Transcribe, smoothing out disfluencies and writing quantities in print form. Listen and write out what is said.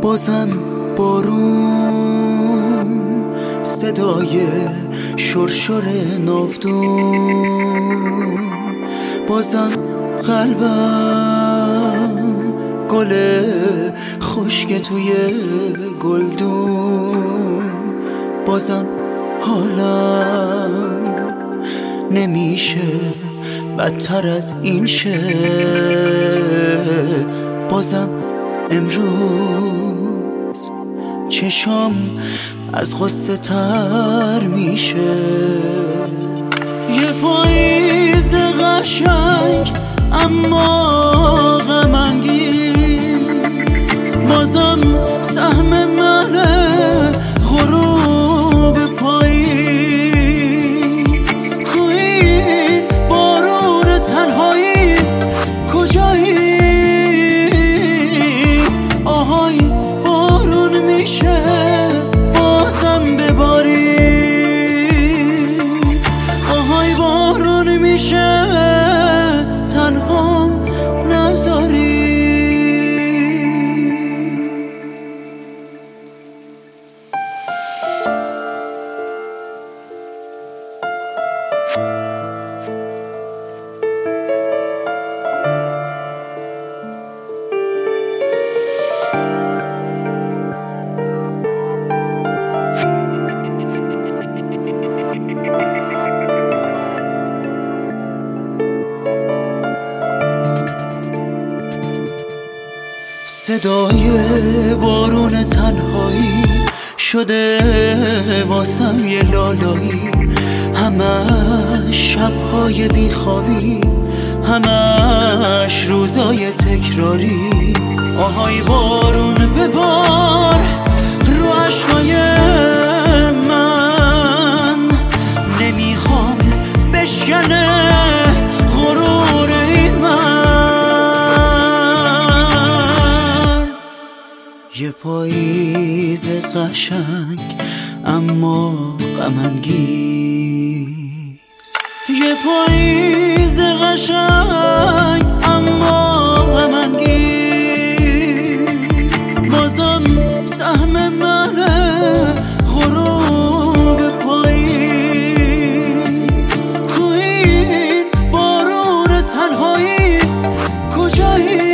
بازم بارون، صدای شرشر ناودون، بازم قلبم گل خشک توی گلدون، بازم حالم نمیشه بدتر از این شه، بازم امروز چشام از غصه تر میشه. یه پاییز قشنگ اما غم انگیز، بازم سهم منه غروب پاییز. کوین بارون تنهایی کجایی؟ آهای بارون میشه بازم بباری، آهای بارون میشه تنها نذاری. صدای بارون تنهایی شده واسم یه لالایی، همش شبهای بیخوابی، همش روزای تکراری. آهای بارون ببار رو عشقای من، نمیخوام بشکنه غرور این من. یه پاییز قشنگ اما غم انگیز، یه پاییز قشنگ اما غم انگیز، بازم سهم منه غروب پاییز. کوین بارون تنهایی کجایی؟